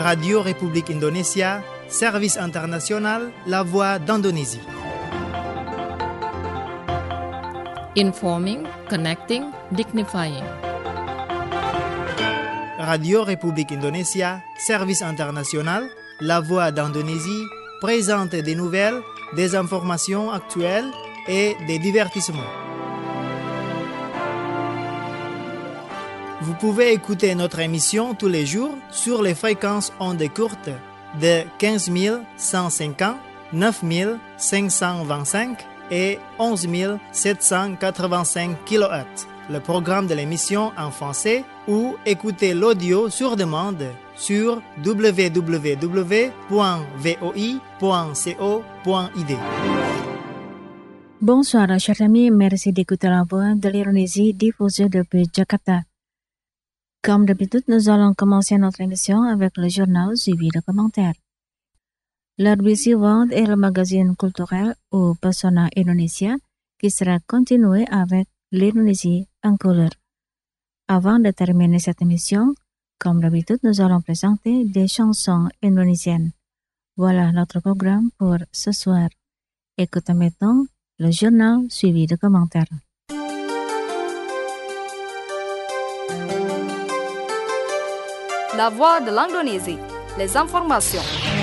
Radio République Indonésia, service international, la voix d'Indonésie. Informing, connecting, dignifying. Radio République Indonésia, service international, la voix d'Indonésie, présente des nouvelles, des informations actuelles et des divertissements. Vous pouvez écouter notre émission tous les jours sur les fréquences ondes courtes de 15 150, 9 525 et 11 785 kHz. Le programme de l'émission en français ou écouter l'audio sur demande sur www.voi.co.id. Bonsoir, chers amis. Merci d'écouter la voix de l'Indonésie diffusée depuis Jakarta. Comme d'habitude, nous allons commencer notre émission avec le journal suivi de commentaires. L'arbitre suivante est le magazine culturel ou Persona Indonesia qui sera continué avec l'Indonésie en couleur. Avant de terminer cette émission, comme d'habitude, nous allons présenter des chansons indonésiennes. Voilà notre programme pour ce soir. Écoutez maintenant le journal suivi de commentaires. La voix de l'Indonésie, les informations.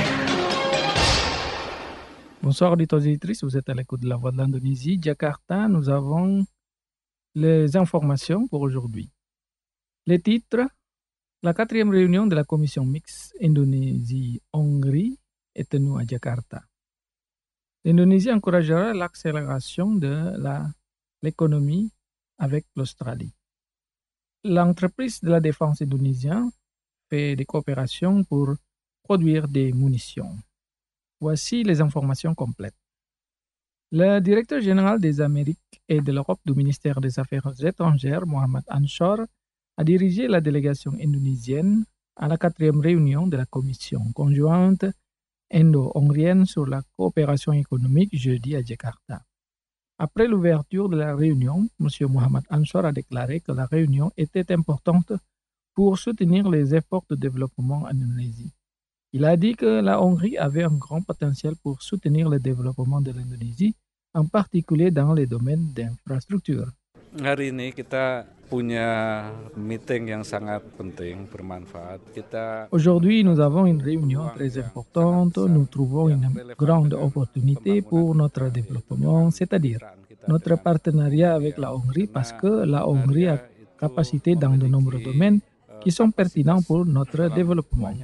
Bonsoir auditeurs et auditrices, vous êtes à l'écoute de la voix de l'Indonésie. Jakarta, nous avons les informations pour aujourd'hui. Les titres. La 4e réunion de la commission mixte Indonésie-Hongrie est tenue à Jakarta. L'Indonésie encouragera l'accélération de l'économie avec l'Australie. L'entreprise de la défense indonésienne fait des coopérations pour produire des munitions. Voici les informations complètes. Le directeur général des Amériques et de l'Europe du ministère des Affaires étrangères, Mohamed Anshor, a dirigé la délégation indonésienne à la 4e réunion de la commission conjointe indo-hongrienne sur la coopération économique jeudi à Jakarta. Après l'ouverture de la réunion, M. Mohamed Anshor a déclaré que la réunion était importante pour soutenir les efforts de développement en Indonésie. Il a dit que la Hongrie avait un grand potentiel pour soutenir le développement de l'Indonésie, en particulier dans les domaines d'infrastructure. Hari ini kita punya meeting yang sangat penting, bermanfaat. Aujourd'hui, nous avons une réunion très importante. Nous trouvons une grande opportunité pour notre développement, c'est-à-dire notre partenariat avec la Hongrie, parce que la Hongrie a capacité dans de nombreux domaines qui sont pertinents pour notre développement.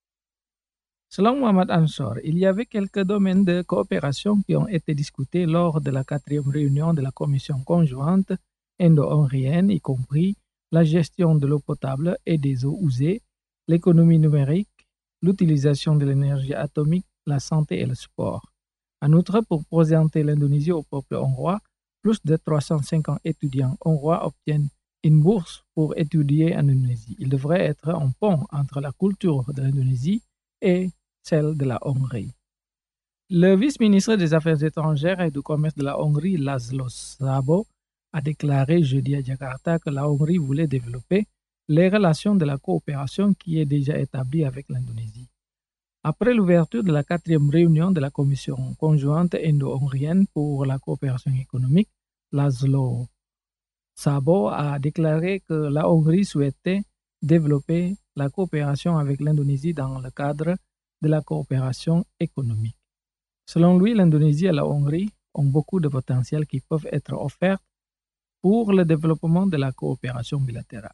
Selon Mohamed Anshor, il y avait quelques domaines de coopération qui ont été discutés lors de la 4e réunion de la commission conjointe indo-hongrienne, y compris la gestion de l'eau potable et des eaux usées, l'économie numérique, l'utilisation de l'énergie atomique, la santé et le sport. En outre, pour présenter l'Indonésie au peuple hongrois, plus de 350 étudiants hongrois obtiennent une bourse pour étudier en Indonésie. Il devrait être un pont entre la culture de l'Indonésie et celle de la Hongrie. Le vice-ministre des Affaires étrangères et du commerce de la Hongrie, Laszlo Szabo, a déclaré jeudi à Jakarta que la Hongrie voulait développer les relations de la coopération qui est déjà établie avec l'Indonésie. Après l'ouverture de la 4e réunion de la commission conjointe indo-hongrienne pour la coopération économique, Laszlo Szabo a déclaré que la Hongrie souhaitait développer la coopération avec l'Indonésie dans le cadre de la coopération économique. Selon lui, l'Indonésie et la Hongrie ont beaucoup de potentiel qui peuvent être offerts pour le développement de la coopération bilatérale.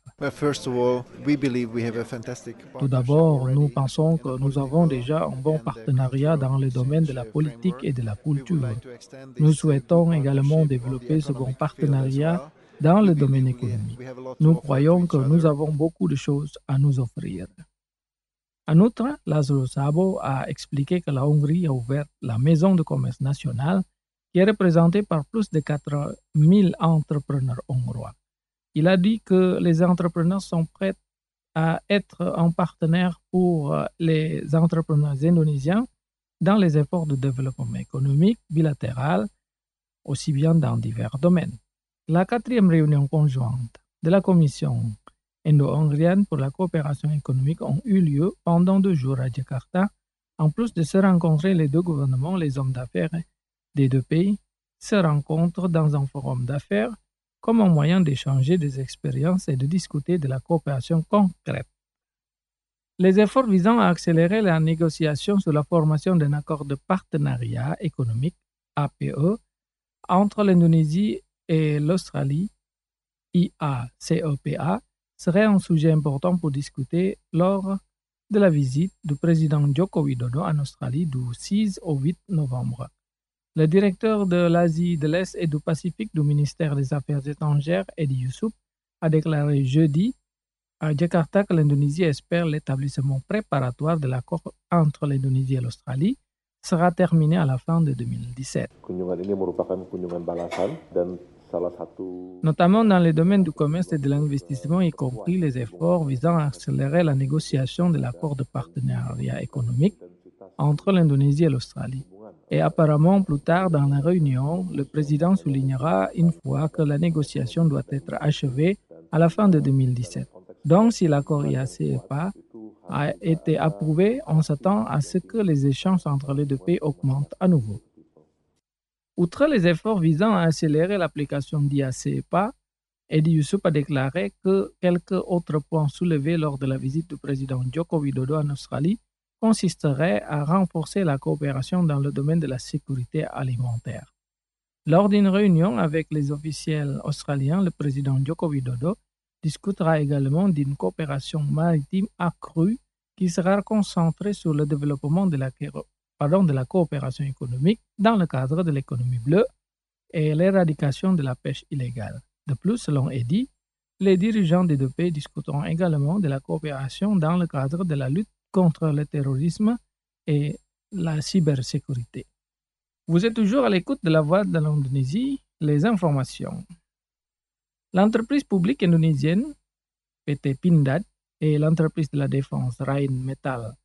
Tout d'abord, nous pensons que nous avons déjà un bon partenariat dans le domaine de la politique et de la culture. Nous souhaitons également développer ce bon partenariat dans le domaine économique. Nous croyons que nous avons beaucoup de choses à nous offrir. En outre, Laszlo Szabo a expliqué que la Hongrie a ouvert la Maison de commerce nationale qui est représentée par plus de 4000 entrepreneurs hongrois. Il a dit que les entrepreneurs sont prêts à être un partenaire pour les entrepreneurs indonésiens dans les efforts de développement économique bilatéral, aussi bien dans divers domaines. La 4e réunion conjointe de la commission indo-hongriennes pour la coopération économique ont eu lieu pendant 2 jours à Jakarta. En plus de se rencontrer, les deux gouvernements, les hommes d'affaires des deux pays, se rencontrent dans un forum d'affaires comme un moyen d'échanger des expériences et de discuter de la coopération concrète. Les efforts visant à accélérer la négociation sur la formation d'un accord de partenariat économique, APE, entre l'Indonésie et l'Australie, IACEPA, serait un sujet important pour discuter lors de la visite du président Joko Widodo en Australie du 6 au 8 novembre. Le directeur de l'Asie de l'Est et du Pacifique du ministère des Affaires étrangères, Eddie Yusuf, a déclaré jeudi à Jakarta que l'Indonésie espère l'établissement préparatoire de l'accord entre l'Indonésie et l'Australie sera terminé à la fin de 2017. Notamment dans les domaines du commerce et de l'investissement, y compris les efforts visant à accélérer la négociation de l'accord de partenariat économique entre l'Indonésie et l'Australie. Et apparemment, plus tard dans la réunion, le président soulignera une fois que la négociation doit être achevée à la fin de 2017. Donc, si l'accord IACEPA a été approuvé, on s'attend à ce que les échanges entre les deux pays augmentent à nouveau. Outre les efforts visant à accélérer l'application d'IACEPA, Eddie Yusuf a déclaré que quelques autres points soulevés lors de la visite du président Joko Widodo en Australie consisteraient à renforcer la coopération dans le domaine de la sécurité alimentaire. Lors d'une réunion avec les officiels australiens, le président Joko Widodo discutera également d'une coopération maritime accrue qui sera concentrée sur le développement de la coopération économique dans le cadre de l'économie bleue et l'éradication de la pêche illégale. De plus, selon Eddie, les dirigeants des deux pays discuteront également de la coopération dans le cadre de la lutte contre le terrorisme et la cybersécurité. Vous êtes toujours à l'écoute de la voix de l'Indonésie, les informations. L'entreprise publique indonésienne, PT Pindad, et l'entreprise de la défense Rheinmetall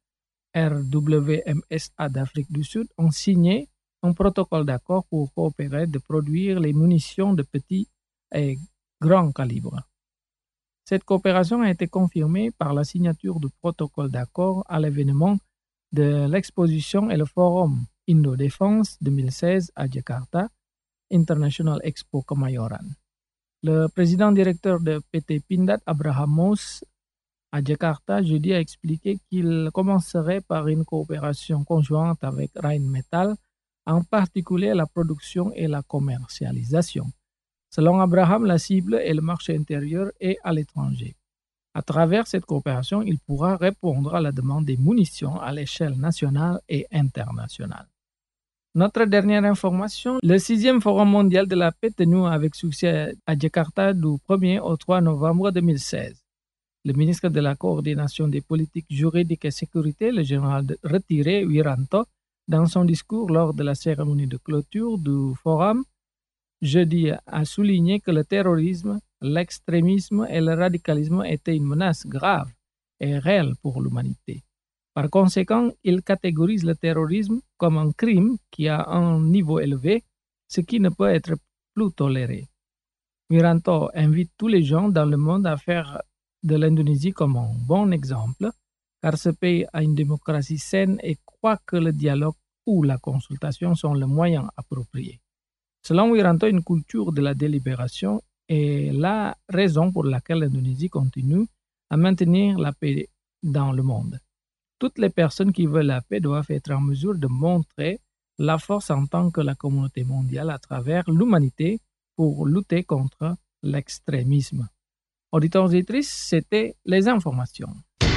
RWMSA d'Afrique du Sud ont signé un protocole d'accord pour coopérer de produire les munitions de petit et grand calibre. Cette coopération a été confirmée par la signature du protocole d'accord à l'événement de l'exposition et le forum Indo-Défense 2016 à Jakarta, International Expo Kemayoran. Le président directeur de PT Pindad, Abraham Mous, à Jakarta, jeudi, a expliqué qu'il commencerait par une coopération conjointe avec Rheinmetall, en particulier la production et la commercialisation. Selon Abraham, la cible est le marché intérieur et à l'étranger. À travers cette coopération, il pourra répondre à la demande des munitions à l'échelle nationale et internationale. Notre dernière information, le 6e Forum mondial de la paix tenu avec succès à Jakarta du 1er au 3 novembre 2016. Le ministre de la Coordination des politiques juridiques et sécurité, le général retiré Wiranto, dans son discours lors de la cérémonie de clôture du forum, jeudi, a souligné que le terrorisme, l'extrémisme et le radicalisme étaient une menace grave et réelle pour l'humanité. Par conséquent, il catégorise le terrorisme comme un crime qui a un niveau élevé, ce qui ne peut être plus toléré. Wiranto invite tous les gens dans le monde à faire de l'Indonésie comme un bon exemple, car ce pays a une démocratie saine et croit que le dialogue ou la consultation sont les moyens appropriés. Selon Wiranto, une culture de la délibération est la raison pour laquelle l'Indonésie continue à maintenir la paix dans le monde. Toutes les personnes qui veulent la paix doivent être en mesure de montrer la force en tant que la communauté mondiale à travers l'humanité pour lutter contre l'extrémisme. Auditeurs et auditrices, c'était les informations.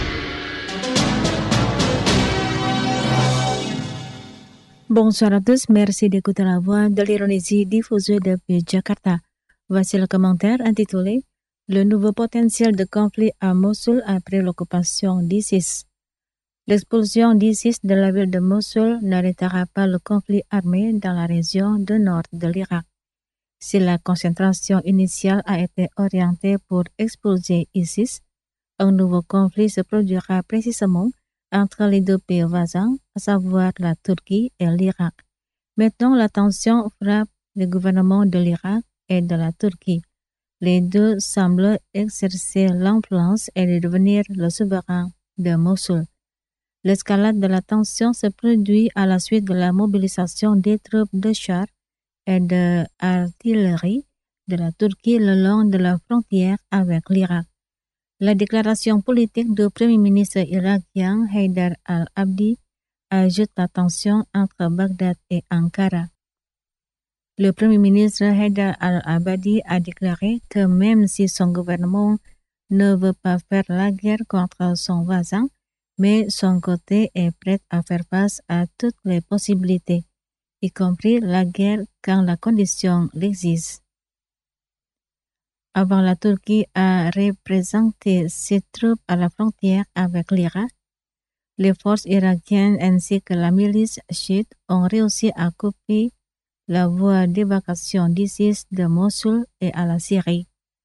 Bonsoir à tous, merci d'écouter la voix de l'Indonésie diffusée depuis Jakarta. Voici le commentaire intitulé « Le nouveau potentiel de conflit à Mossoul après l'occupation d'ISIS ». L'expulsion d'ISIS de la ville de Mossoul n'arrêtera pas le conflit armé dans la région du nord de l'Irak. Si la concentration initiale a été orientée pour expulser ISIS, un nouveau conflit se produira précisément entre les deux pays voisins, à savoir la Turquie et l'Irak. Maintenant, la tension frappe le gouvernement de l'Irak et de la Turquie. Les deux semblent exercer l'influence et devenir le souverain de Mossoul. L'escalade de la tension se produit à la suite de la mobilisation des troupes de chars et d'artillerie de la Turquie le long de la frontière avec l'Irak. La déclaration politique du Premier ministre irakien Haïdar al-Abadi ajoute la tension entre Bagdad et Ankara. Le Premier ministre Haïdar al-Abadi a déclaré que même si son gouvernement ne veut pas faire la guerre contre son voisin, mais son côté est prêt à faire face à toutes les possibilités, y compris la guerre quand la condition l'exige. Avant, la Turquie a représenté ses troupes à la frontière avec l'Irak. Les forces irakiennes ainsi que la milice chiite ont réussi à couper la voie d'évacuation d'ISIS de Mossoul et à la Syrie.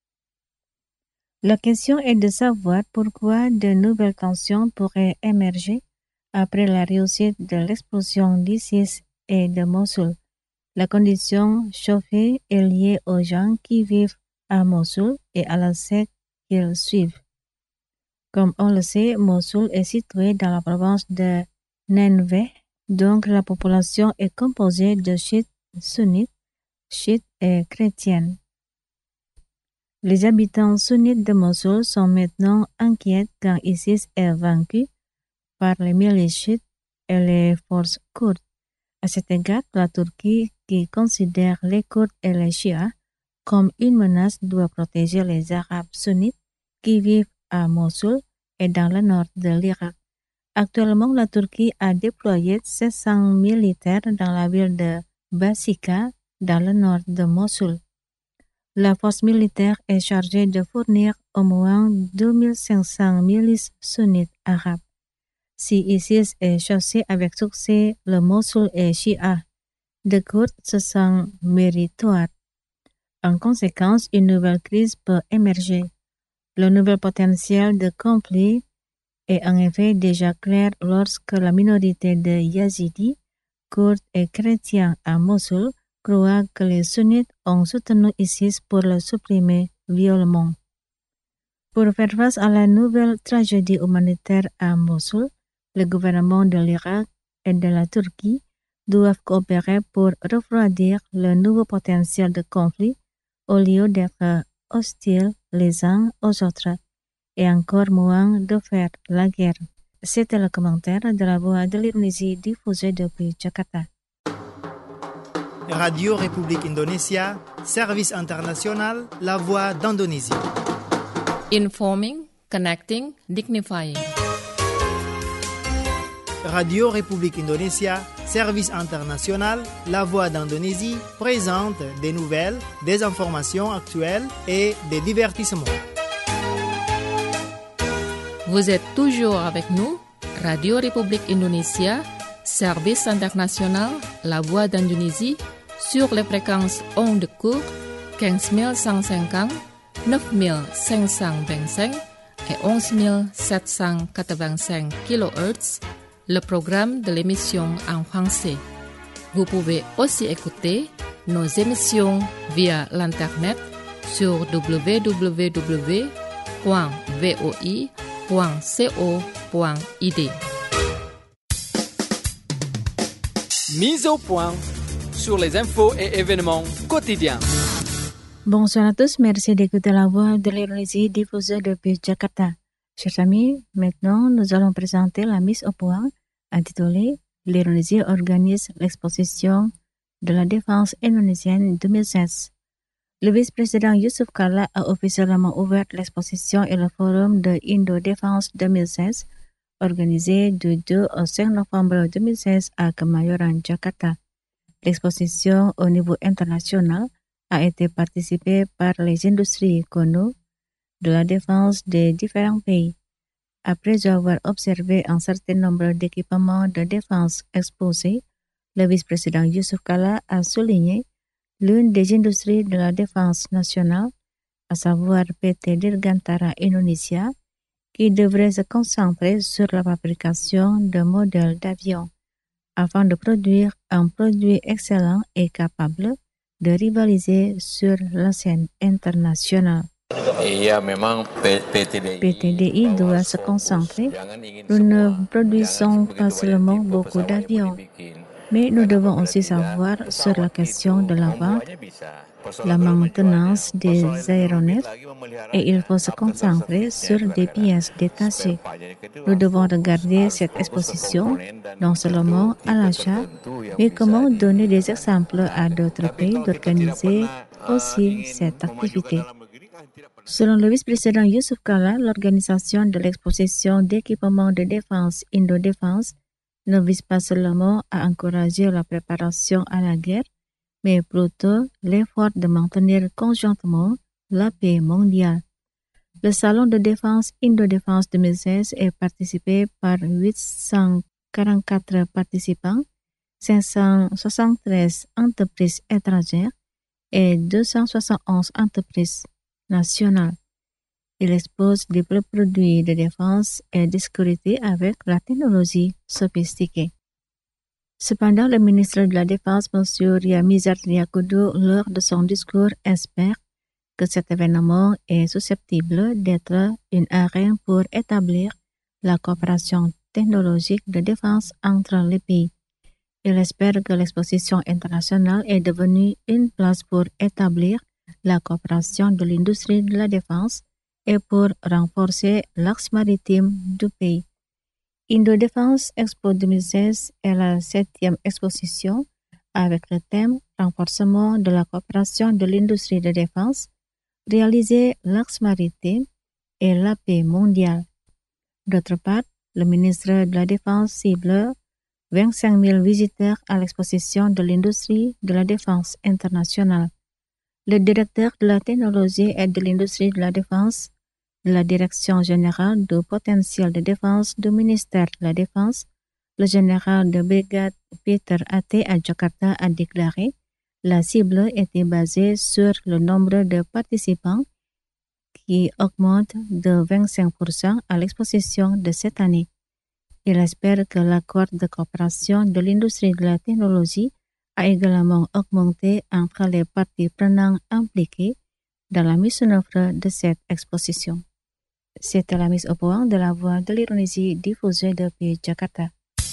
La question est de savoir pourquoi de nouvelles tensions pourraient émerger après la réussite de l'explosion d'ISIS et de Mossoul. La condition chauffée est liée aux gens qui vivent à Mossoul et à la secte qu'ils suivent. Comme on le sait, Mossoul est situé dans la province de Nineveh, donc la population est composée de chiites sunnites, chiites et chrétiennes. Les habitants sunnites de Mossoul sont maintenant inquiets quand ISIS est vaincu par les milices chiites et les forces kurdes. À cet égard, la Turquie, qui considère les Kurdes et les chiites comme une menace, doit protéger les Arabes sunnites qui vivent à Mossoul et dans le nord de l'Irak. Actuellement, la Turquie a déployé 700 militaires dans la ville de Basika, dans le nord de Mossoul. La force militaire est chargée de fournir au moins 2500 milices sunnites arabes. Si ISIS est chassé avec succès, le Mossoul est chiite. Les Kurdes se sentent méritoires. En conséquence, une nouvelle crise peut émerger. Le nouvel potentiel de conflit est en effet déjà clair lorsque la minorité de Yazidis, Kurdes et chrétiens à Mossoul croient que les sunnites ont soutenu ISIS pour le supprimer violemment. Pour faire face à la nouvelle tragédie humanitaire à Mossoul, le gouvernement de l'Irak et de la Turquie doivent coopérer pour refroidir le nouveau potentiel de conflit au lieu d'être hostiles les uns aux autres et encore moins de faire la guerre. C'était le commentaire de la Voix de l'Indonésie diffusé depuis Jakarta. Radio République Indonésia, service international, la Voix d'Indonésie. Informing, connecting, dignifying. Radio République Indonésia, service international, la Voix d'Indonésie, présente des nouvelles, des informations actuelles et des divertissements. Vous êtes toujours avec nous, Radio République Indonésia, service international, la Voix d'Indonésie, sur les fréquences ondes courtes 15150, 9525 et 11785 kHz, le programme de l'émission en français. Vous pouvez aussi écouter nos émissions via l'Internet sur www.voi.co.id. Mise au point sur les infos et événements quotidiens. Bonsoir à tous, merci d'écouter la Voix de l'Indonésie diffusée depuis Jakarta. Chers amis, maintenant nous allons présenter la mise au point intitulée L'Indonésie organise l'exposition de la défense indonésienne 2016. Le vice-président Yusuf Kala a officiellement ouvert l'exposition et le forum de Indo-Défense 2016 organisé du 2 au 5 novembre 2016 à Kemayoran, Jakarta. L'exposition au niveau international a été participée par les industries connues de la défense des différents pays. Après avoir observé un certain nombre d'équipements de défense exposés, le vice-président Yusuf Kala a souligné l'une des industries de la défense nationale, à savoir PT Dirgantara Indonesia, qui devrait se concentrer sur la fabrication de modèles d'avions afin de produire un produit excellent et capable de rivaliser sur la scène internationale. PTDI doit se concentrer. Nous ne produisons pas seulement beaucoup d'avions, mais nous devons aussi savoir sur la question de la vente, la maintenance des aéronefs, et il faut se concentrer sur des pièces détachées. Nous devons regarder cette exposition non seulement à l'achat, mais comment donner des exemples à d'autres pays d'organiser aussi cette activité. Selon le vice-président Youssouf Kalla, l'organisation de l'exposition d'équipements de défense Indo-Défense ne vise pas seulement à encourager la préparation à la guerre, mais plutôt l'effort de maintenir conjointement la paix mondiale. Le Salon de défense Indo-Défense 2016 est participé par 844 participants, 573 entreprises étrangères et 271 entreprises nationales. Il expose des produits de défense et de sécurité avec la technologie sophistiquée. Cependant, le ministre de la Défense, M. Riyamizard Riyakudu, lors de son discours, espère que cet événement est susceptible d'être une arène pour établir la coopération technologique de défense entre les pays. Il espère que l'exposition internationale est devenue une place pour établir la coopération de l'industrie de la défense et pour renforcer l'axe maritime du pays. Indo-Défense Expo 2016 est la 7e exposition avec le thème « Renforcement de la coopération de l'industrie de défense, réaliser l'axe maritime et la paix mondiale ». D'autre part, le ministre de la Défense cible 25 000 visiteurs à l'exposition de l'industrie de la défense internationale. Le directeur de la technologie et de l'industrie de la défense de la Direction générale du potentiel de défense du ministère de la Défense, le général de brigade Peter Ate à Jakarta a déclaré la cible était basée sur le nombre de participants qui augmente de 25% à l'exposition de cette année. Il espère que l'accord de coopération de l'industrie de la technologie a également augmenté entre les parties prenantes impliquées dans la mise en œuvre de cette exposition. C'était la mise au point de la voix de l'Indonésie diffusée depuis Jakarta.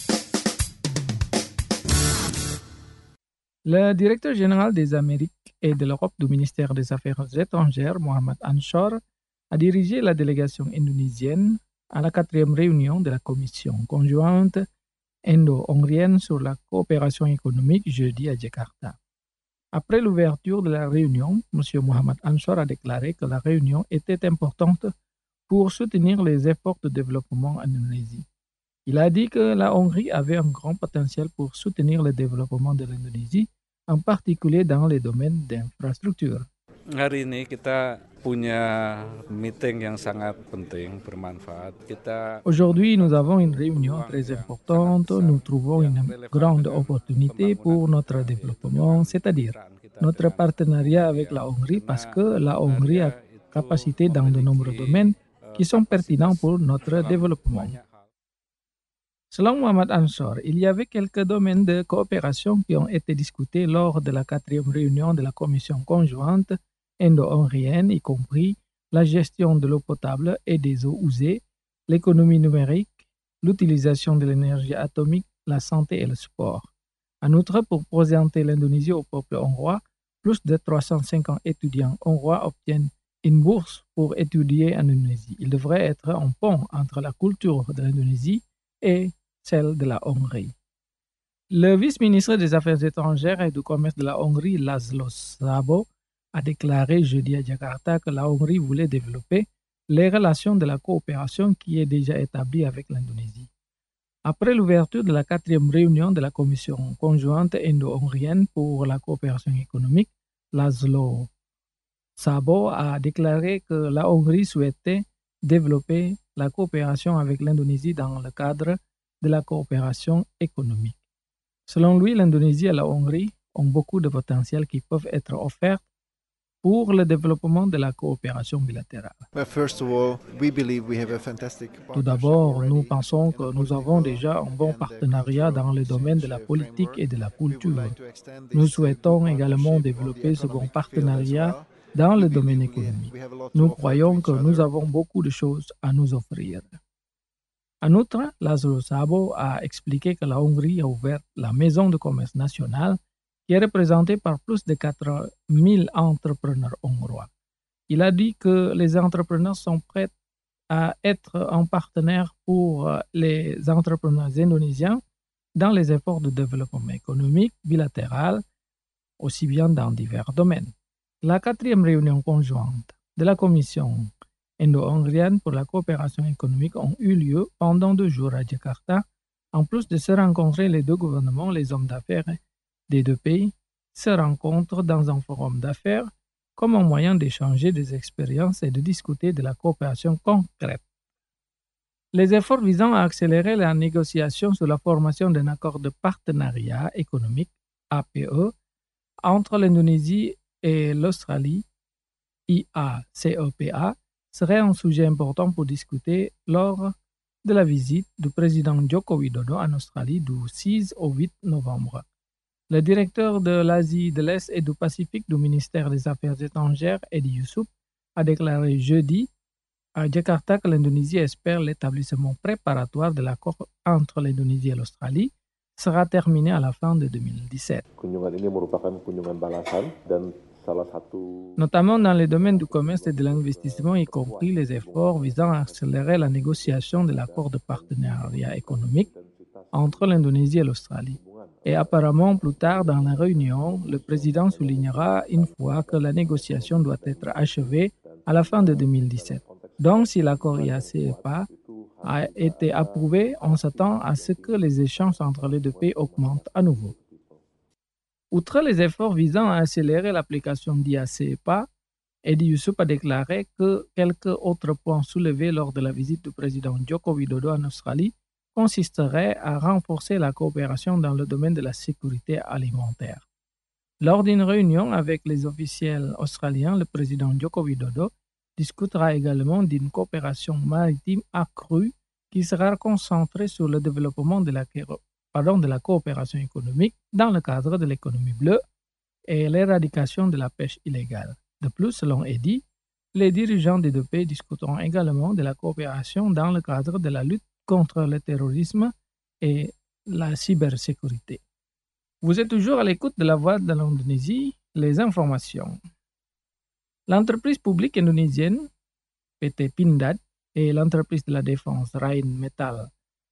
Le directeur général des Amériques et de l'Europe du ministère des Affaires étrangères, Mohamed Anshor, a dirigé la délégation indonésienne à la 4e réunion de la Commission conjointe indo-hongrienne sur la coopération économique jeudi à Jakarta. Après l'ouverture de la réunion, M. Mohamed Anshor a déclaré que la réunion était importante pour soutenir les efforts de développement en Indonésie. Il a dit que la Hongrie avait un grand potentiel pour soutenir le développement de l'Indonésie, en particulier dans les domaines d'infrastructure. Hari ini kita punya meeting yang sangat penting, bermanfaat. Aujourd'hui, nous avons une réunion très importante. Nous trouvons une grande opportunité pour notre développement, c'est-à-dire notre partenariat avec la Hongrie, parce que la Hongrie a capacité dans de nombreux domaines qui sont pertinents pour notre développement. Selon Mohamed Anshor, il y avait quelques domaines de coopération qui ont été discutés lors de la 4e réunion de la Commission conjointe indo-hongrienne, y compris la gestion de l'eau potable et des eaux usées, l'économie numérique, l'utilisation de l'énergie atomique, la santé et le sport. En outre, pour présenter l'Indonésie au peuple hongrois, plus de 350 étudiants hongrois obtiennent une bourse pour étudier en Indonésie. Il devrait être un pont entre la culture de l'Indonésie et celle de la Hongrie. Le vice-ministre des Affaires étrangères et du commerce de la Hongrie, László Szabó, a déclaré jeudi à Jakarta que la Hongrie voulait développer les relations de la coopération qui est déjà établie avec l'Indonésie. Après l'ouverture de la 4e réunion de la Commission conjointe indo-hongrienne pour la coopération économique, László Szabó a déclaré que la Hongrie souhaitait développer la coopération avec l'Indonésie dans le cadre de la coopération économique. Selon lui, l'Indonésie et la Hongrie ont beaucoup de potentiel qui peuvent être offerts pour le développement de la coopération bilatérale. Tout d'abord, nous pensons que nous avons déjà un bon partenariat dans le domaine de la politique et de la culture. Nous souhaitons également développer ce bon partenariat dans le domaine économique. Nous croyons que nous avons beaucoup de choses à nous offrir. En outre, László Szabo a expliqué que la Hongrie a ouvert la Maison de commerce nationale qui est représentée par plus de 4000 entrepreneurs hongrois. Il a dit que les entrepreneurs sont prêts à être un partenaire pour les entrepreneurs indonésiens dans les efforts de développement économique bilatéral, aussi bien dans divers domaines. La 4e réunion conjointe de la Commission indo-hongrienne pour la coopération économique a eu lieu pendant 2 jours à Jakarta. En plus de se rencontrer, les deux gouvernements, les hommes d'affaires des deux pays se rencontrent dans un forum d'affaires comme un moyen d'échanger des expériences et de discuter de la coopération concrète. Les efforts visant à accélérer la négociation sur la formation d'un accord de partenariat économique, APE, entre l'Indonésie et l'Australie, IACEPA, serait un sujet important pour discuter lors de la visite du président Joko Widodo en Australie du 6 au 8 novembre. Le directeur de l'Asie de l'Est et du Pacifique du ministère des Affaires étrangères, Edi Yusuf, a déclaré jeudi à Jakarta que l'Indonésie espère l'établissement préparatoire de l'accord entre l'Indonésie et l'Australie sera terminé à la fin de 2017. Notamment dans les domaines du commerce et de l'investissement, y compris les efforts visant à accélérer la négociation de l'accord de partenariat économique entre l'Indonésie et l'Australie. Et apparemment, plus tard dans la réunion, le président soulignera une fois que la négociation doit être achevée à la fin de 2017. Donc, si l'accord IACEPA a été approuvé, on s'attend à ce que les échanges entre les deux pays augmentent à nouveau. Outre les efforts visant à accélérer l'application d'IACEPA, Edi Yusuf a déclaré que quelques autres points soulevés lors de la visite du président Joko Widodo en Australie consisteraient à renforcer la coopération dans le domaine de la sécurité alimentaire. Lors d'une réunion avec les officiels australiens, le président Joko Widodo discutera également d'une coopération maritime accrue qui sera concentrée sur le développement de la coopération économique dans le cadre de l'économie bleue et l'éradication de la pêche illégale. De plus, selon Edi, les dirigeants des deux pays discuteront également de la coopération dans le cadre de la lutte contre le terrorisme et la cybersécurité. Vous êtes toujours à l'écoute de la Voix de l'Indonésie, les informations. L'entreprise publique indonésienne, PT Pindad, et l'entreprise de la défense Rheinmetall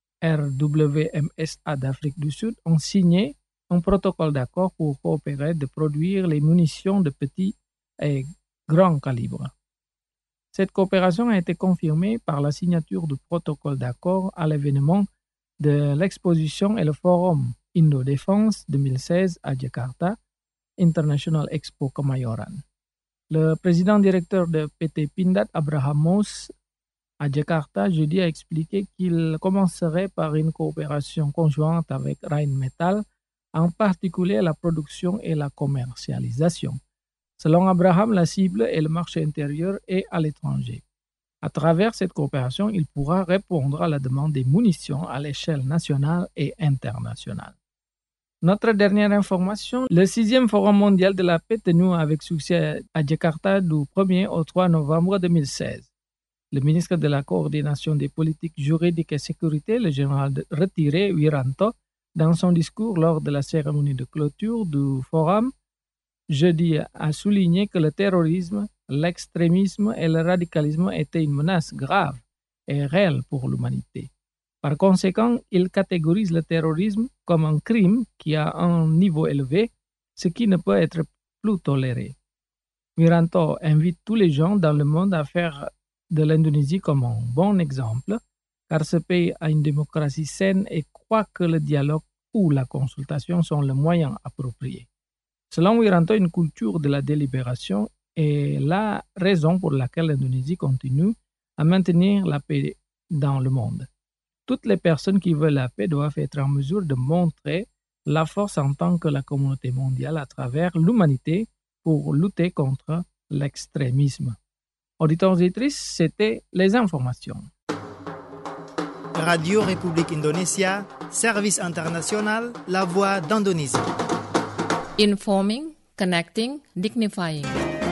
RWMSA d'Afrique du Sud ont signé un protocole d'accord pour coopérer de produire les munitions de petit et grand calibre. Cette coopération a été confirmée par la signature du protocole d'accord à l'événement de l'exposition et le forum Indo-Défense 2016 à Jakarta, International Expo Kemayoran. Le président directeur de PT Pindad, Abraham Mous, à Jakarta, jeudi, a expliqué qu'il commencerait par une coopération conjointe avec Rheinmetall, en particulier la production et la commercialisation. Selon Abraham, la cible est le marché intérieur et à l'étranger. À travers cette coopération, il pourra répondre à la demande des munitions à l'échelle nationale et internationale. Notre dernière information, le 6e Forum mondial de la paix tenu avec succès à Jakarta du 1er au 3 novembre 2016. Le ministre de la Coordination des politiques juridiques et sécurité, le général retiré Wiranto, dans son discours lors de la cérémonie de clôture du forum, jeudi, a souligné que le terrorisme, l'extrémisme et le radicalisme étaient une menace grave et réelle pour l'humanité. Par conséquent, il catégorise le terrorisme comme un crime qui a un niveau élevé, ce qui ne peut être plus toléré. Wiranto invite tous les gens dans le monde à faire de l'Indonésie comme un bon exemple, car ce pays a une démocratie saine et croit que le dialogue ou la consultation sont les moyens appropriés. Selon Wiranto, une culture de la délibération est la raison pour laquelle l'Indonésie continue à maintenir la paix dans le monde. Toutes les personnes qui veulent la paix doivent être en mesure de montrer la force en tant que la communauté mondiale à travers l'humanité pour lutter contre l'extrémisme. Auditeurs et auditrices, c'était les informations. Radio République Indonésia, service international, la voix d'Indonésie. Informing, connecting, dignifying.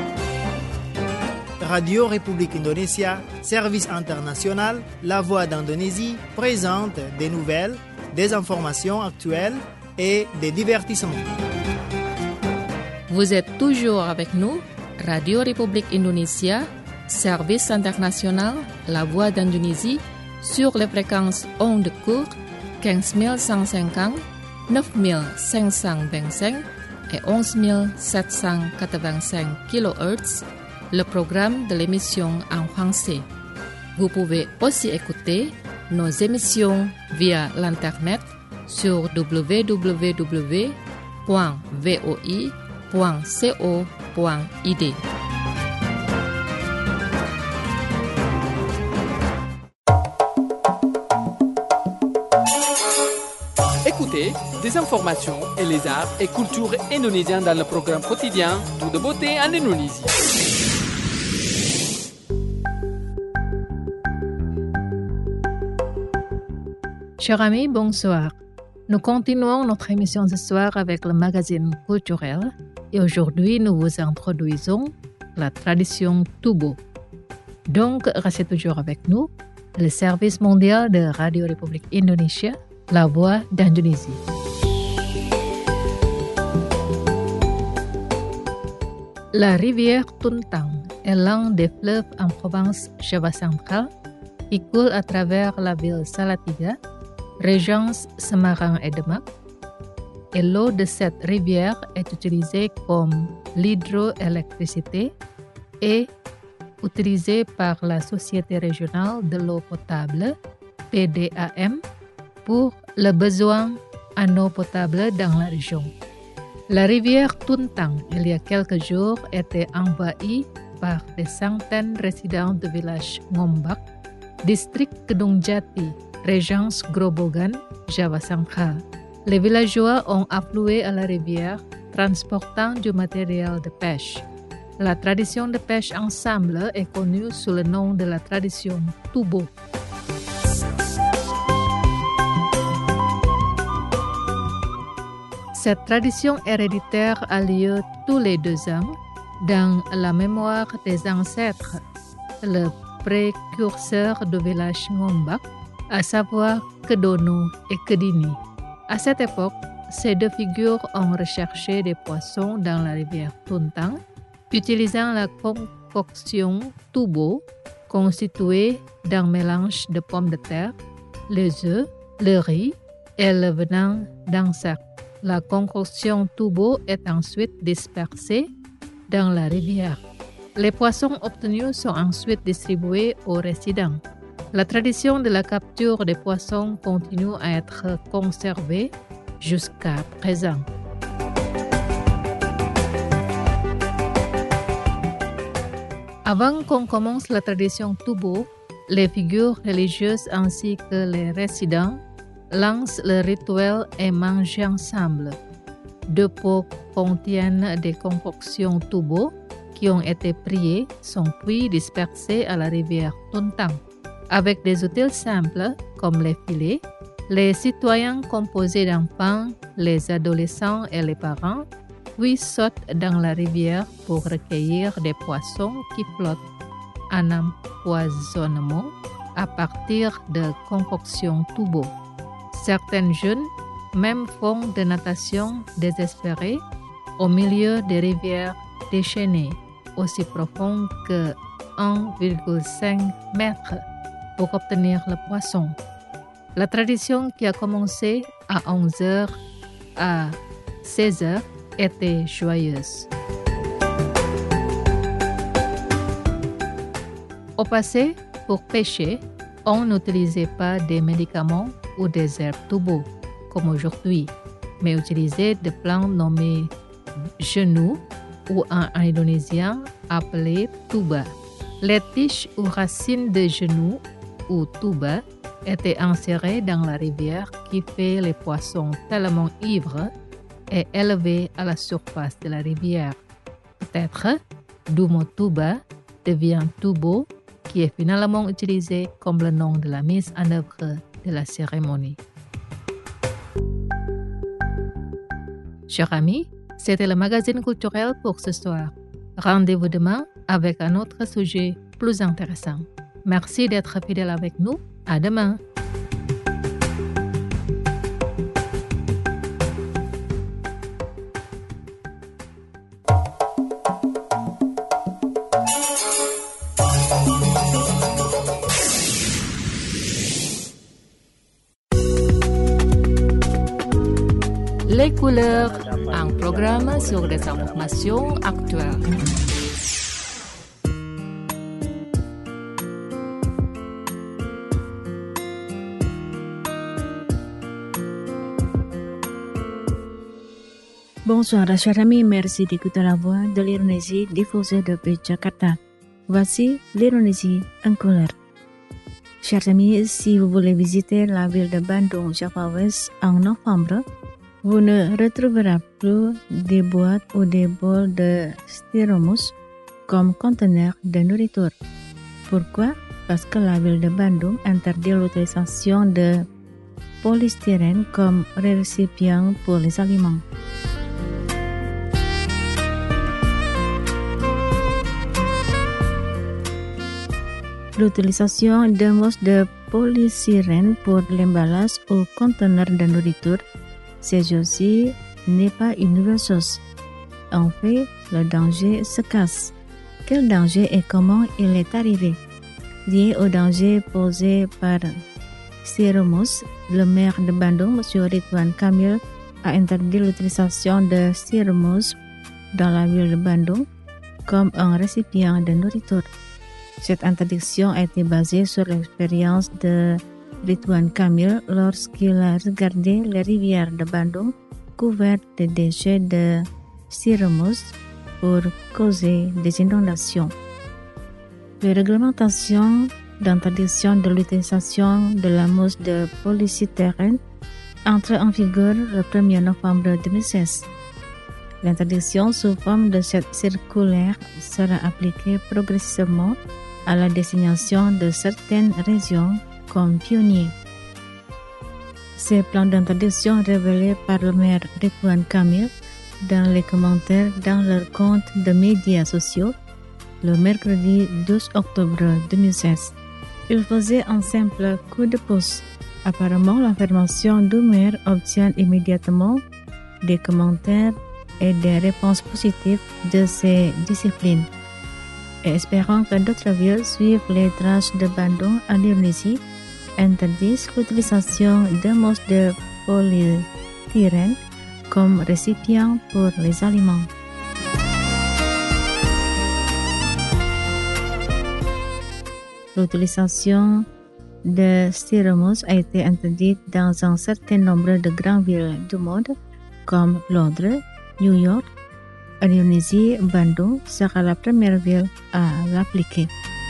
Radio République Indonésia, service international, la voix d'Indonésie, présente des nouvelles, des informations actuelles et des divertissements. Vous êtes toujours avec nous, Radio République Indonésia, service international, la voix d'Indonésie, sur les fréquences ondes courtes 15150, 9525 et 11785 kHz, le programme de l'émission en français. Vous pouvez aussi écouter nos émissions via l'Internet sur www.voi.co.id. Écoutez des informations et les arts et cultures indonésiens dans le programme quotidien Tout de beauté en Indonésie. Chers amis, bonsoir. Nous continuons notre émission ce soir avec le magazine culturel et aujourd'hui nous vous introduisons la tradition Tubo. Donc, restez toujours avec nous, le service mondial de Radio République Indonésia, la voix d'Indonésie. La rivière Tuntang est l'un des fleuves en province Java centrale qui coule à travers la ville Salatiga, Régions Semarang et Demak, et l'eau de cette rivière est utilisée comme l'hydroélectricité et utilisée par la Société régionale de l'eau potable, PDAM, pour le besoin en eau potable dans la région. La rivière Tuntang, il y a quelques jours, était envahie par des centaines de résidents du village Ngombak, district Kedung Jati, Régence Grobogan, Java centrale. Les villageois ont afflué à la rivière, transportant du matériel de pêche. La tradition de pêche ensemble est connue sous le nom de la tradition Tubo. Cette tradition héréditaire a lieu tous les 2 ans dans la mémoire des ancêtres, le précurseur du village Ngombak, à savoir Kedono et Kedini. À cette époque, ces 2 figures ont recherché des poissons dans la rivière Tuntang, utilisant la concoction Tubo, constituée d'un mélange de pommes de terre, les œufs, le riz et le venin d'insectes. La concoction Tubo est ensuite dispersée dans la rivière. Les poissons obtenus sont ensuite distribués aux résidents. La tradition de la capture des poissons continue à être conservée jusqu'à présent. Avant qu'on commence la tradition Tubo, les figures religieuses ainsi que les résidents lancent le rituel et mangent ensemble. 2 pots contiennent des concoctions Tubo qui ont été priées, sont puis dispersées à la rivière Tuntang. Avec des outils simples comme les filets, les citoyens composés d'enfants, les adolescents et les parents, puis sautent dans la rivière pour recueillir des poissons qui flottent en empoisonnement à partir de concoctions Tubo. Certains jeunes même font de natation désespérée au milieu des rivières déchaînées, aussi profondes que 1,5 mètres, pour obtenir le poisson. La tradition qui a commencé à 11h à 16h était joyeuse. Au passé, pour pêcher, on n'utilisait pas des médicaments ou des herbes Tubo, comme aujourd'hui, mais utilisait des plantes nommées genoux ou en indonésien appelé tuba. Les tiges ou racines de genoux ou tuba étaient insérées dans la rivière qui fait les poissons tellement ivres et élevés à la surface de la rivière. Peut-être du mot tuba devient tubo, qui est finalement utilisé comme le nom de la mise en œuvre de la cérémonie. Chers amis, c'était le magazine culturel pour ce soir. Rendez-vous demain avec un autre sujet plus intéressant. Merci d'être fidèle avec nous. À demain. Les couleurs, un programme sur les informations actuelles. Bonsoir, chers amis, merci d'écouter la voix de l'Indonésie diffusée depuis Jakarta. Voici l'Indonésie en couleur. Chers amis, si vous voulez visiter la ville de Bandung, Java West en novembre, vous ne retrouverez plus des boîtes ou des bols de styromousse comme conteneurs de nourriture. Pourquoi? Parce que la ville de Bandung interdit l'utilisation de polystyrène comme récipient pour les aliments. L'utilisation de mousse de polystyrène pour l'emballage ou conteneur de nourriture, c'est aussi n'est pas une nouvelle chose. En fait, le danger se casse. Quel danger et comment il est arrivé? Lié au danger posé par styromousse, le maire de Bandung, M. Ridwan Kamil, a interdit l'utilisation de styromousse dans la ville de Bandung comme un récipient de nourriture. Cette interdiction a été basée sur l'expérience de Ridwan Kamil lorsqu'il a regardé les rivières de Bandung couvertes de déchets de styromousse pour causer des inondations. Les réglementations d'interdiction de l'utilisation de la mousse de polystyrène entre en vigueur le 1er novembre 2016. L'interdiction sous forme de cette circulaire sera appliquée progressivement à la destination de certaines régions comme pionniers. Ces plans d'interdiction révélés par le maire Ridwan Kamil dans les commentaires dans leur compte de médias sociaux le mercredi 12 octobre 2016. Il faisait un simple coup de pouce. Apparemment, l'affirmation du maire obtient immédiatement des commentaires et des réponses positives de ces disciplines. Et espérons que d'autres villes suivent les traces de Bandung en Indonésie, interdisent l'utilisation de mousse de polystyrène comme récipient pour les aliments. L'utilisation de styromousse a été interdite dans un certain nombre de grandes villes du monde comme Londres, New York. En Indonésie, Bandung sera la première ville à l'appliquer.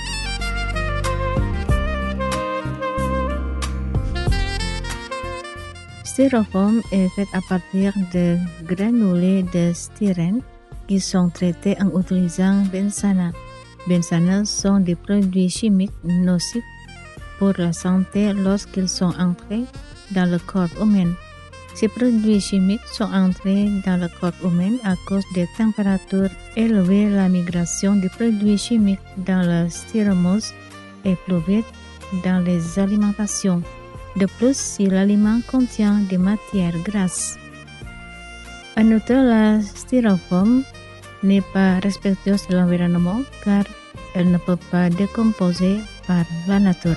Styrofoam est fait à partir de granulés de styrène qui sont traités en utilisant benzène. Benzène sont des produits chimiques nocifs pour la santé lorsqu'ils sont entrés dans le corps humain. Ces produits chimiques sont entrés dans le corps humain à cause des températures élevées. La migration des produits chimiques dans le styromousse est plus vite dans les alimentations. De plus, si l'aliment contient des matières grasses. En outre, la styrofoam n'est pas respectueuse de l'environnement car elle ne peut pas décomposer par la nature.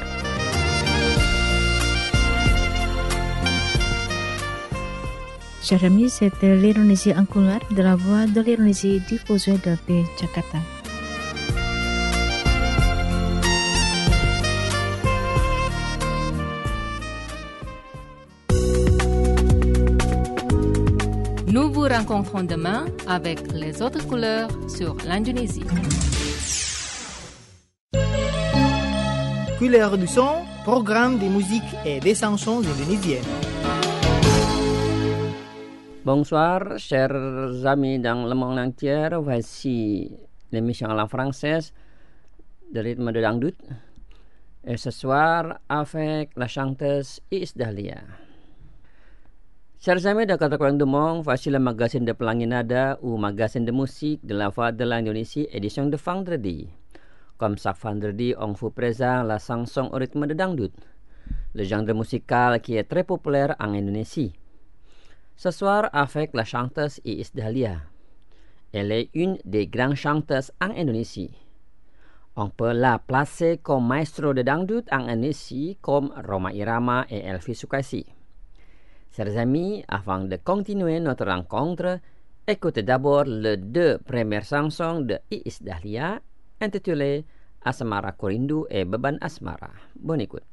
Chers amis, c'était l'Indonésie en couleur de la voix de l'Indonésie diffusée depuis Jakarta. Nous vous rencontrons demain avec les autres couleurs sur l'Indonésie. Couleurs du son, programme de musique et des chansons indonésiennes. Bonsoir, chers amis dans le monde entier. Voici l'émission en langue française de rythme de dangdut. Et ce soir, avec la chanteuse Iis Dahlia. Chers amis de Quatre Coins du Monde, voici le magazine de Pelangi Nada ou magazine de musique de la Voix de l'Indonésie, édition de vendredi. Comme chaque vendredi, on vous présente la chanson au rythme de dangdut, le genre musical qui est très populaire en Indonésie. Ce soir, avec la chanteuse Iis Dahlia. Elle est une des grandes chanteuses en Indonésie. On peut la placer comme maestro de dangdut en Indonésie comme Rhoma Irama et Elvi Sukaesih. Chers amis, avant de continuer notre rencontre, écoutez d'abord les deux premières chansons de Iis Dahlia intitulées Asmaraku Rindu et Beban Asmara. Bonne écoute.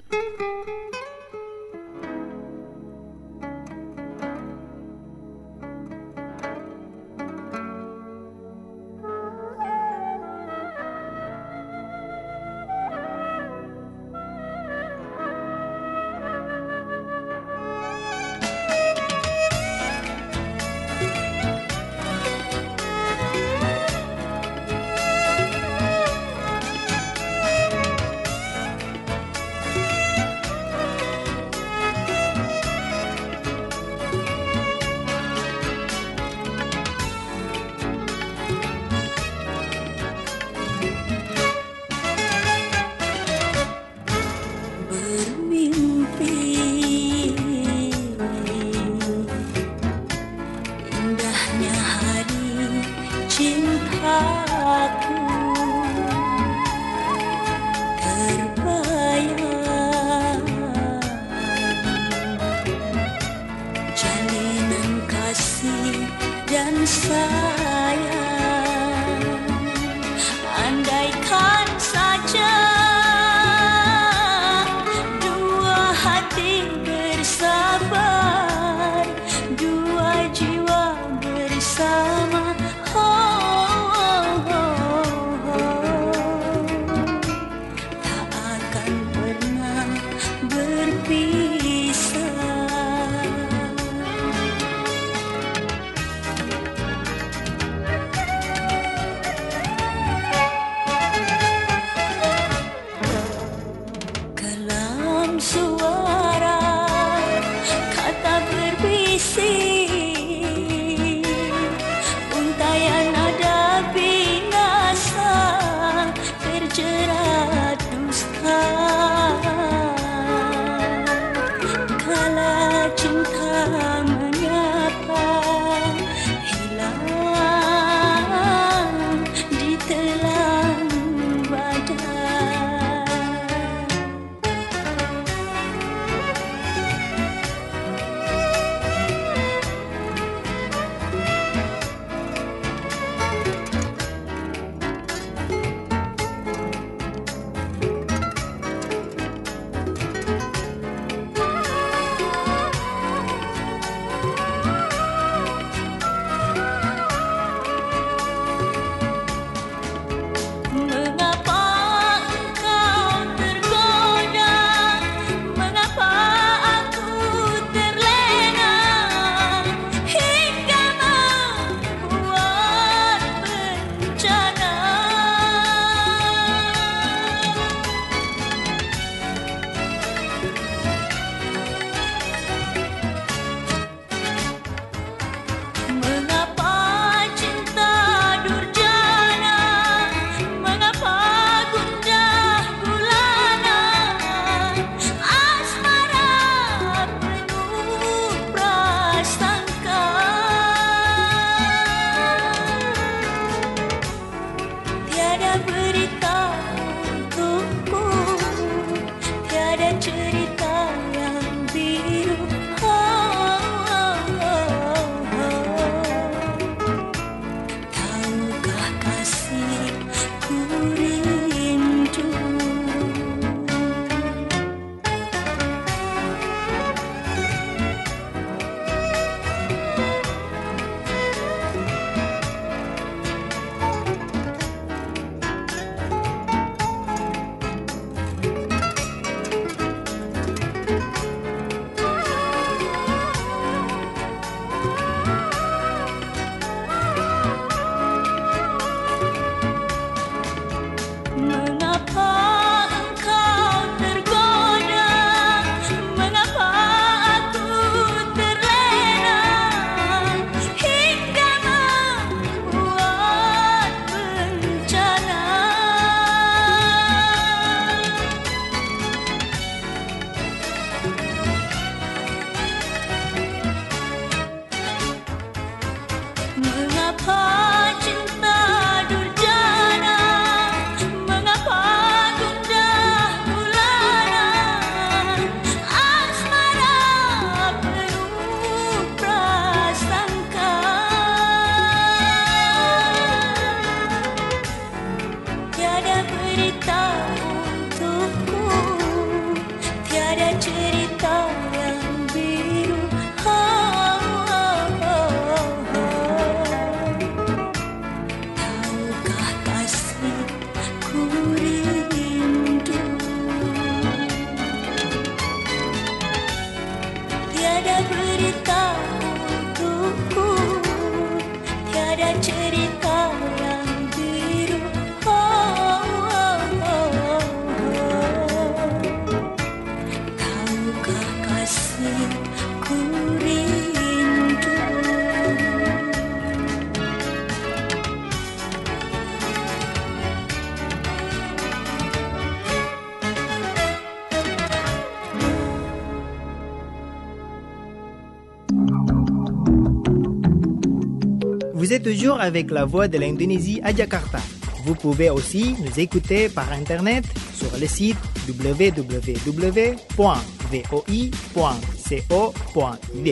cerita untukku, tiada cerita yang biru. Tahukah kasih ku rindu, tiada berita untukku, tiada cerita yang biru. Tahukah kasih ku rindu. Vous êtes toujours avec la voix de l'Indonésie à Jakarta. Vous pouvez aussi nous écouter par Internet sur le site www.voi.co.id.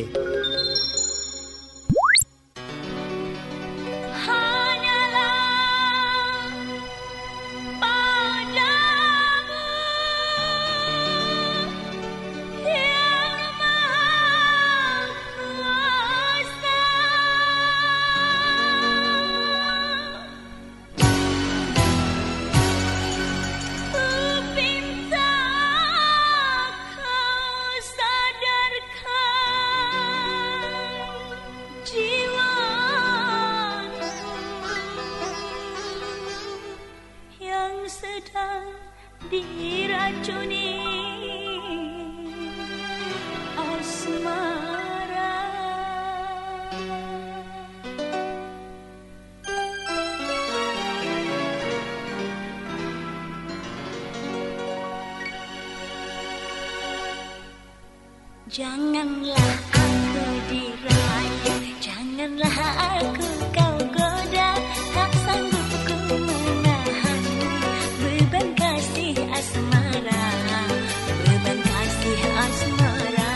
Sedang diracuni asmara. Janganlah aku dirayu, janganlah aku kau goda, tak sanggup ku menahan beban kasih asmara, beban kasih asmara.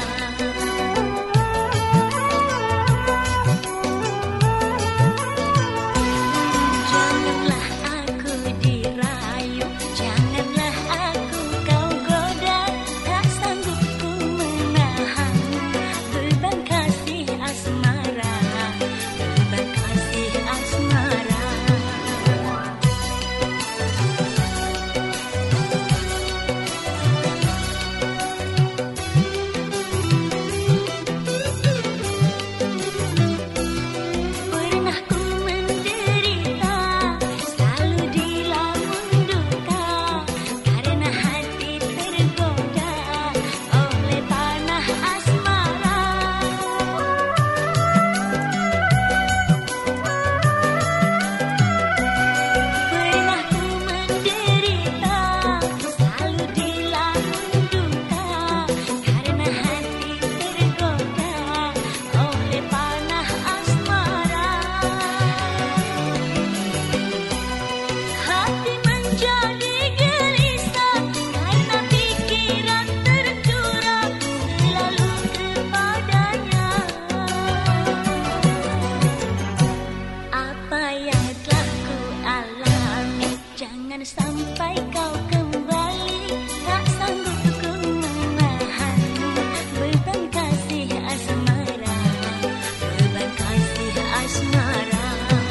Janganlah aku dirayu, janganlah aku kau goda, tak sanggup ku menahan beban kasih asmara, beban kasih asmara. Pernah ku menderita, selalu dilamun duka, karena hati tergoda oleh panah asmara. Pernah ku menderita, selalu dilamun duka, karena hati tergoda oleh panah asmara. Hati menjadi gelisah karena pikiran tercurah selalu kepadanya. Apa yang telah ku alami, jangan sampai kau kembali, tak sanggup ku menahan beban kasih asmara, beban kasih asmara.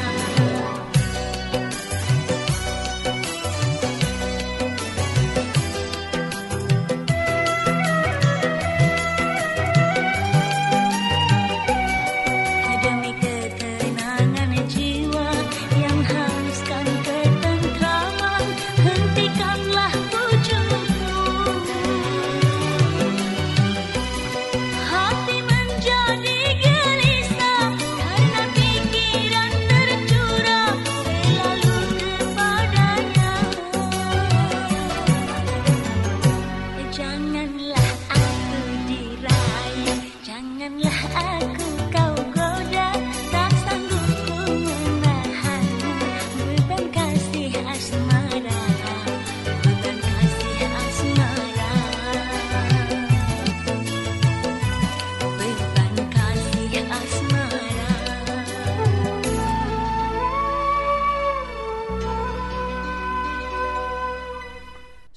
Demi ketenangan jiwa yang haluskan ketentraman, hentikanlah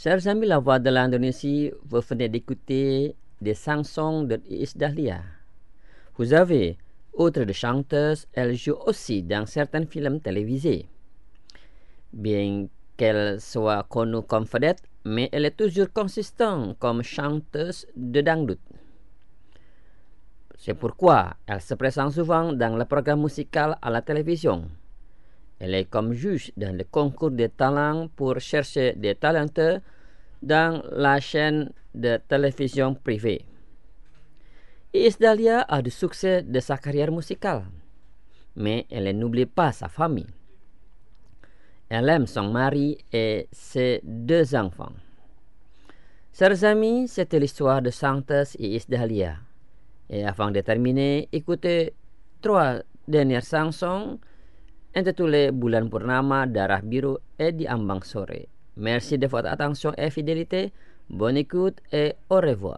Chers amis, la voix de l'Indonésie, vous venez d'écouter des chansons de Iis Dahlia. Vous avez, outre de chanteuse, elle joue aussi dans certains films télévisés. Bien qu'elle soit connue comme vedette, mais elle est toujours consistante comme chanteuse de dangdut. C'est pourquoi elle se présente souvent dans le programme musical à la télévision. Elle est comme juge dans le concours des talents pour chercher des talentueux dans la chaîne de télévision privée. Iis Dahlia a du succès de sa carrière musicale, mais elle n'oublie pas sa famille. Elle aime son mari et ses 2 enfants. Chers amis, c'était l'histoire de chanteuse Iis Dahlia. Et avant de terminer, écoutez 3 dernières chansons intitulées Bulan Purnama, Darah Biru et Di Ambang Sore. Merci de votre attention et fidélité. Bonne écoute et au revoir.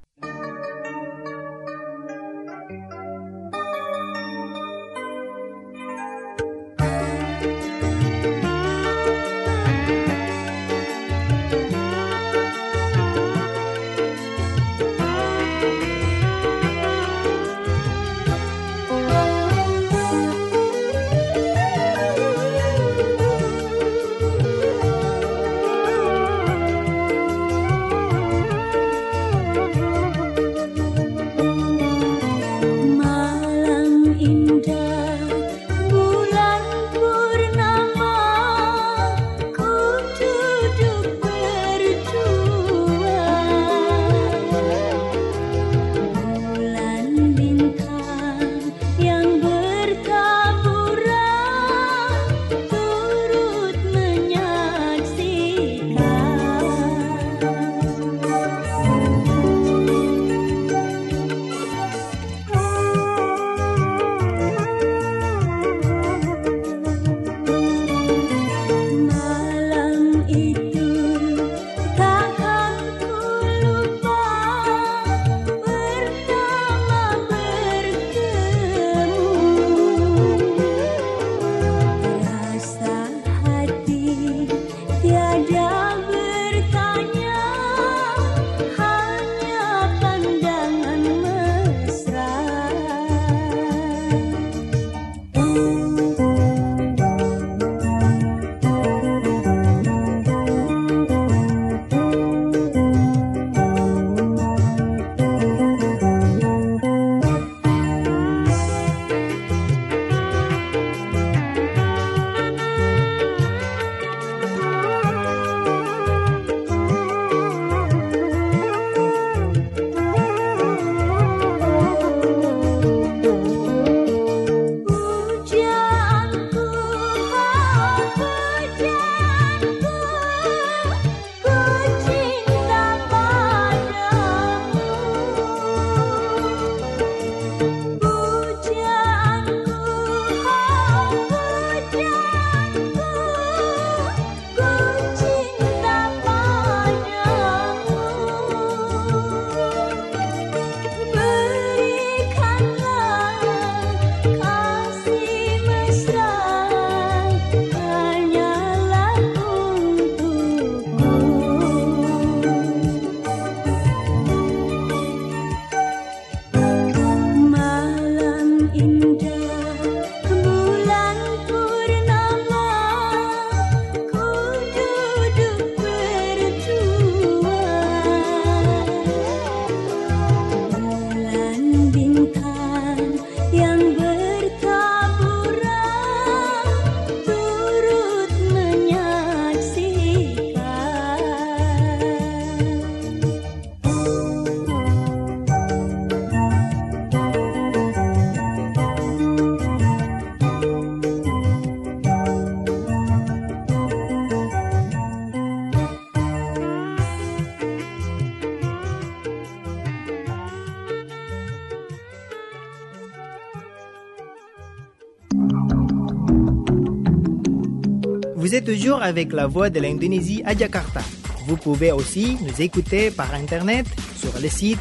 Vous êtes toujours avec la voix de l'Indonésie à Jakarta. Vous pouvez aussi nous écouter par Internet sur le site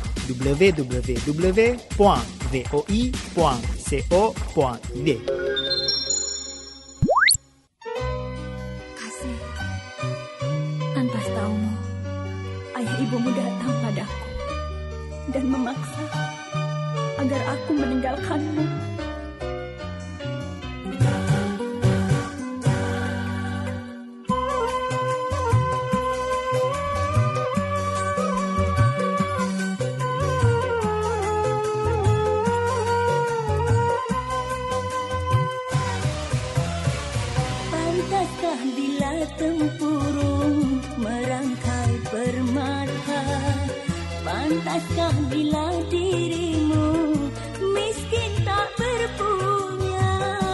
www.voi.co.id. Kasih, tanpa tahumu, ibumu datang padaku dan memaksa agar aku meninggalkanmu. Pantaskah bila tempurung merangkai permata? Pantaskah bila dirimu miskin tak berpunya?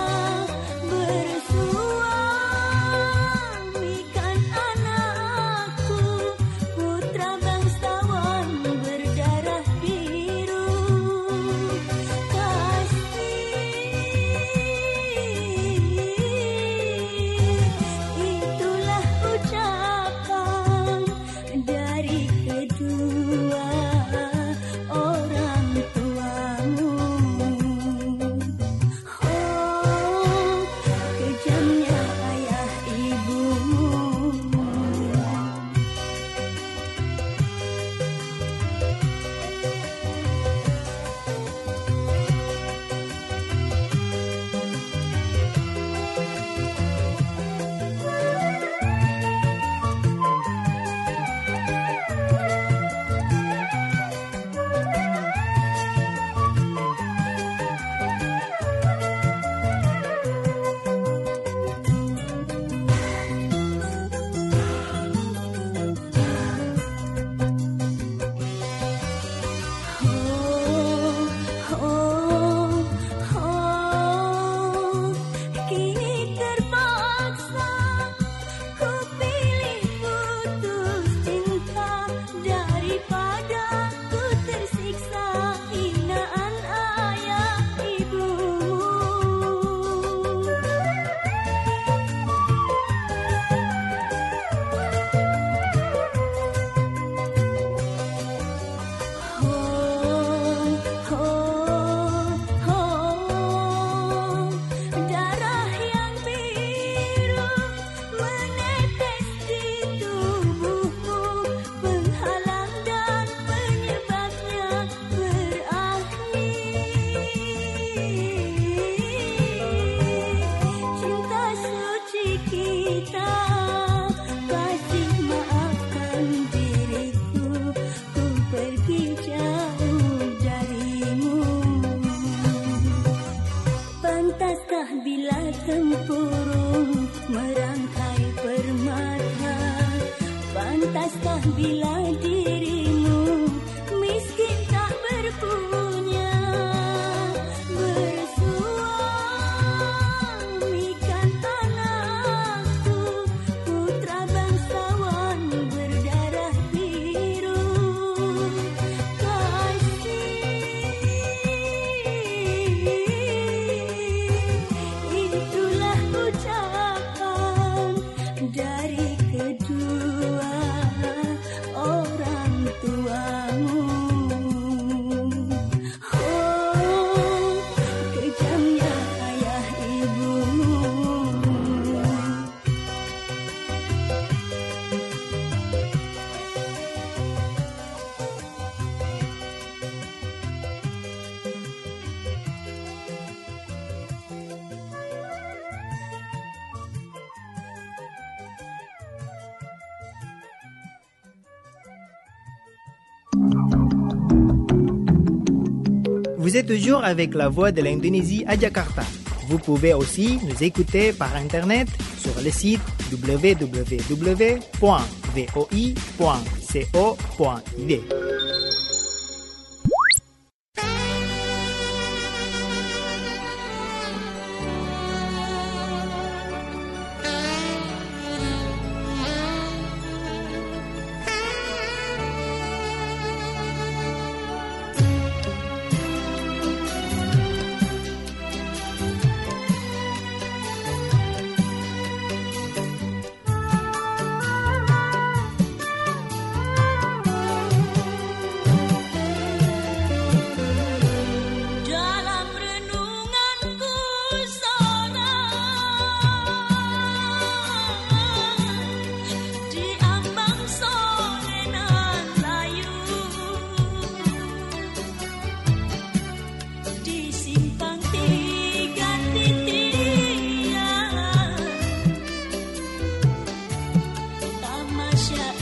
Bersuamikan anakku, putra bangsawan berdarah biru. Itulah ucapan dari kedua orang tuamu. Oh, kejamnya ayah ibumu. Kini terpaksa ku pilih putus cinta daripada ku tersiksa hinaan ayah ibumu. Darah yang biru menetes di tubuhmu, penghalang dan penyebabnya berakhir. Cinta suci kita, kasih maafkan diriku, ku pergi jauh darimu. Pantaskah bila tempurung merangkai permata? Pantaskah bila dirimu miskin tak berpunya? Bersuamikan anakku, putra bangsawan berdarah biru. Itulah ucapan dari kedua orang tuamu. Oh, kejamnya ayah ibumu. Vous êtes toujours avec la voix de l'Indonésie à Jakarta. Vous pouvez aussi nous écouter par Internet sur le site www.voi.co.id.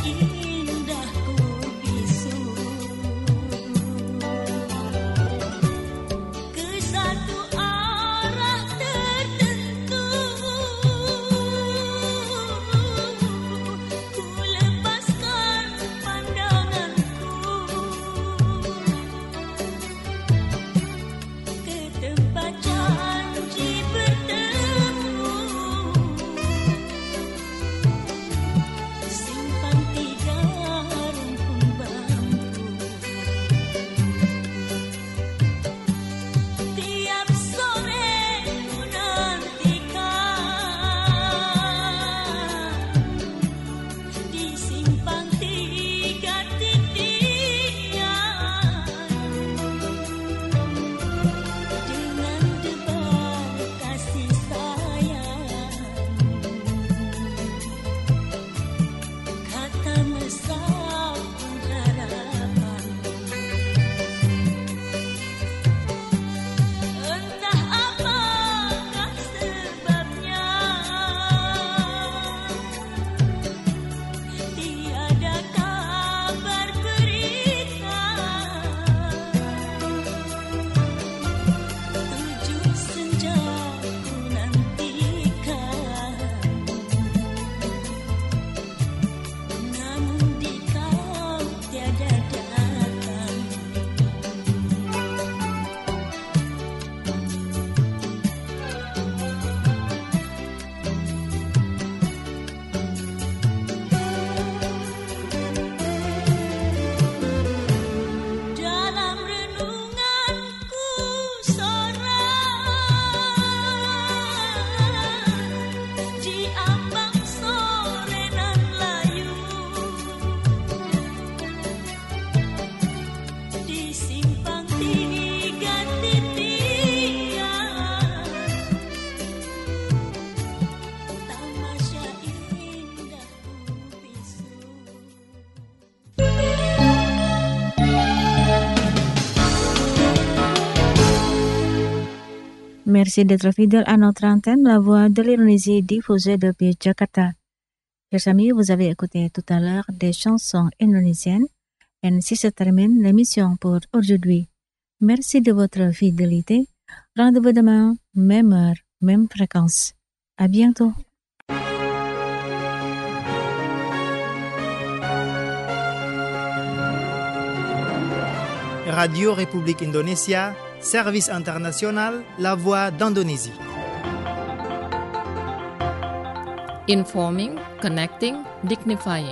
indahku bisu ke satu arah tertentu, ku lepaskan pandanganku ke tempat janji bertemu, simpang tiga rumpun bambu. Tiap sore ku nantikan di simpang tiga titian dengan debar kasih sayang, kata mesra pengharapan. Entah apakah sebabnya tiada kabar berita, 7 senja ku nantikan, namun di kau tiada datang. Dalam renunganku sorak di ambang sore nan layu, di simpang tiga titian, tamasya indahku bisu. Merci d'être fidèle à notre antenne, la voix de l'Indonésie diffusée depuis Jakarta. Chers amis, vous avez écouté tout à l'heure des chansons indonésiennes. Ainsi se termine l'émission pour aujourd'hui. Merci de votre fidélité. Rendez-vous demain, même heure, même fréquence. À bientôt. Radio République Indonésia, service international, la voix d'Indonésie. Informing, connecting, dignifying.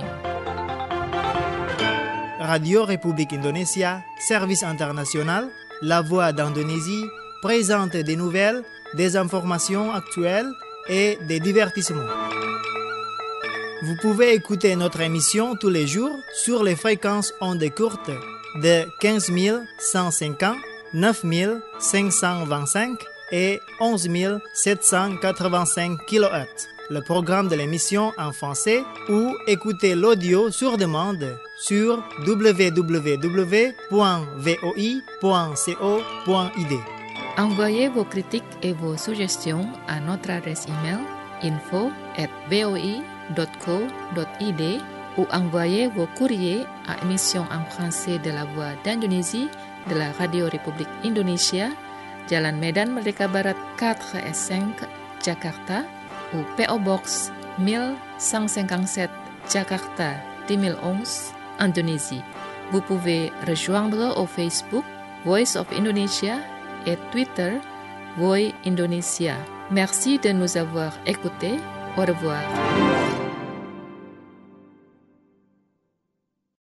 Radio République Indonésia, service international, la voix d'Indonésie, présente des nouvelles, des informations actuelles et des divertissements. Vous pouvez écouter notre émission tous les jours sur les fréquences ondes courtes de 15 150, 9 525 et 11 785 kHz. Le programme de l'émission en français ou écouter l'audio sur demande sur www.voi.co.id. Envoyez vos critiques et vos suggestions à notre adresse email info@voi.co.id ou envoyez vos courriers à émission en français de la Voix d'Indonésie de la Radio République Indonésia, Jalan Medan Merdeka Barat 4S5, Jakarta, ou PO Box 1157, Jakarta 2011, Indonésie. Vous pouvez rejoindre au Facebook Voice of Indonesia et Twitter Voi Indonesia. Merci de nous avoir écoutés. Au revoir.